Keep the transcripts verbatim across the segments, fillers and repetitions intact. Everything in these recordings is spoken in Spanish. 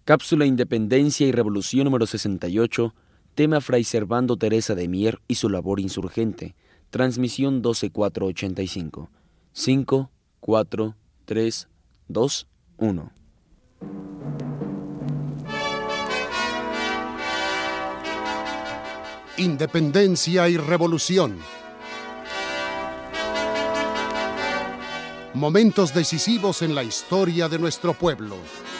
Cápsula Independencia y Revolución número sesenta y ocho, tema Fray Servando Teresa de Mier y su labor insurgente, transmisión doce cuatro ochenta y cinco. cinco, cuatro, tres, dos, uno. Independencia y revolución. Momentos decisivos en la historia de nuestro pueblo.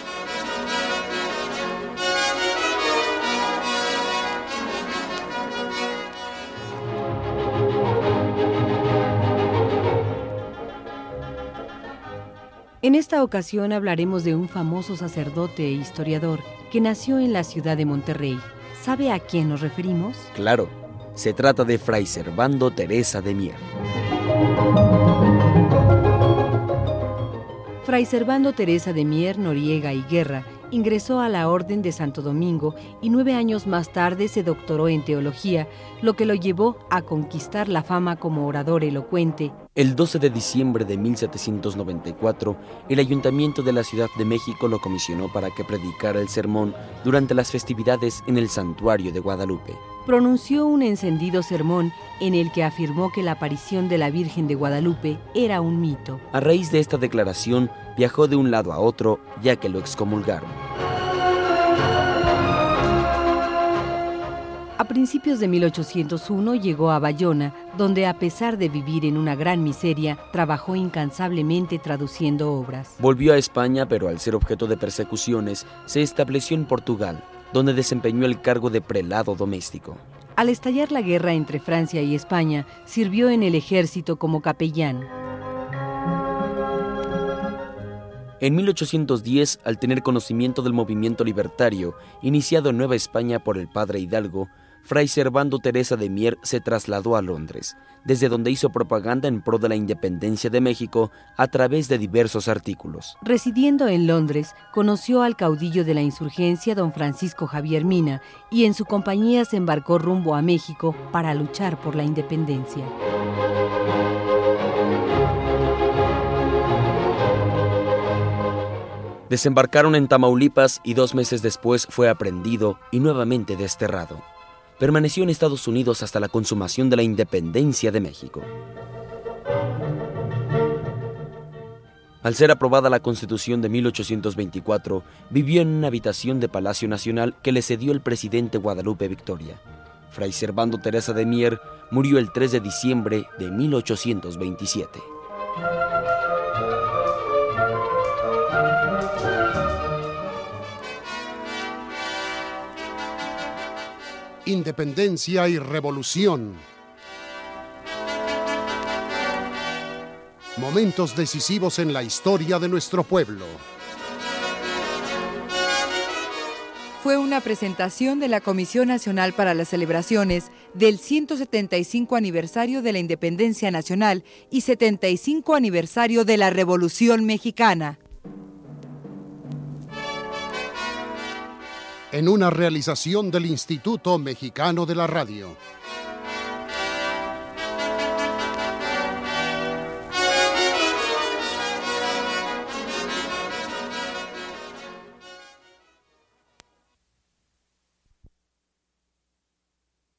En esta ocasión hablaremos de un famoso sacerdote e historiador que nació en la ciudad de Monterrey. ¿Sabe a quién nos referimos? Claro, se trata de Fray Servando Teresa de Mier. Fray Servando Teresa de Mier, Noriega y Guerra ingresó a la Orden de Santo Domingo y nueve años más tarde se doctoró en teología, lo que lo llevó a conquistar la fama como orador elocuente. El doce de diciembre de mil setecientos noventa y cuatro, el Ayuntamiento de la Ciudad de México lo comisionó para que predicara el sermón durante las festividades en el Santuario de Guadalupe. Pronunció un encendido sermón en el que afirmó que la aparición de la Virgen de Guadalupe era un mito. A raíz de esta declaración, viajó de un lado a otro, ya que lo excomulgaron. A principios de mil ochocientos uno llegó a Bayona, donde a pesar de vivir en una gran miseria, trabajó incansablemente traduciendo obras. Volvió a España, pero al ser objeto de persecuciones, se estableció en Portugal, donde desempeñó el cargo de prelado doméstico. Al estallar la guerra entre Francia y España, sirvió en el ejército como capellán. En mil ochocientos diez, al tener conocimiento del movimiento libertario, iniciado en Nueva España por el padre Hidalgo, Fray Servando Teresa de Mier se trasladó a Londres, desde donde hizo propaganda en pro de la independencia de México a través de diversos artículos. Residiendo en Londres, conoció al caudillo de la insurgencia, don Francisco Javier Mina, y en su compañía se embarcó rumbo a México para luchar por la independencia. Desembarcaron en Tamaulipas y dos meses después fue aprehendido y nuevamente desterrado. Permaneció en Estados Unidos hasta la consumación de la independencia de México. Al ser aprobada la Constitución de mil ochocientos veinticuatro, vivió en una habitación de Palacio Nacional que le cedió el presidente Guadalupe Victoria. Fray Servando Teresa de Mier murió el tres de diciembre de mil ochocientos veintisiete. Independencia y revolución. Momentos decisivos en la historia de nuestro pueblo. Fue una presentación de la Comisión Nacional para las Celebraciones del ciento setenta y cinco aniversario de la Independencia Nacional y setenta y cinco aniversario de la Revolución Mexicana. En una realización del Instituto Mexicano de la Radio.